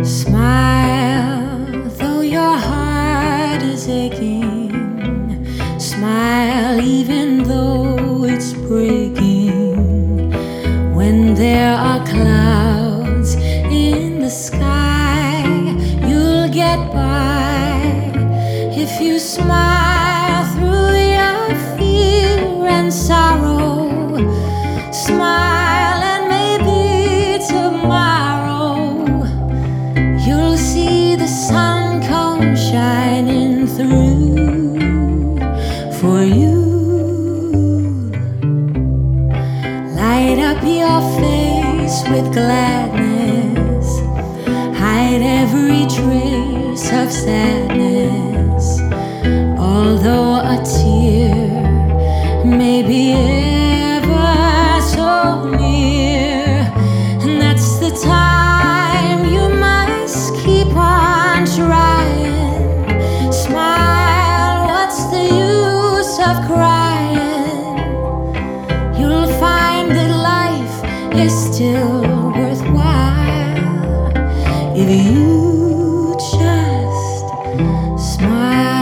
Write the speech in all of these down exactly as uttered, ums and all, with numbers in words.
Smile, though your heart is aching. Smile, even though it's breaking. When there are clouds in the sky, you'll get by if you smile through your fear and sorrow. Smile, and maybe tomorrow you'll see the sun come shining through for you. Light up your face with gladness, hide every trace of sadness. Although a tear may be ever so near, and that's the time you must keep on trying. Smile, what's the use of crying? You'll find that life is still worthwhile if you just smile.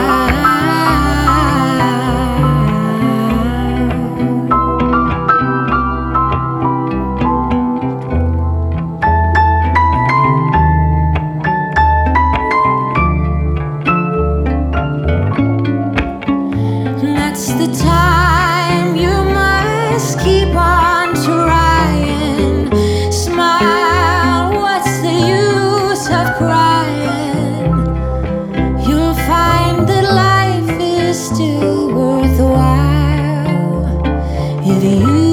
That's the time you must keep on trying. Smile, what's the use of crying? You'll find that life is still worthwhile if you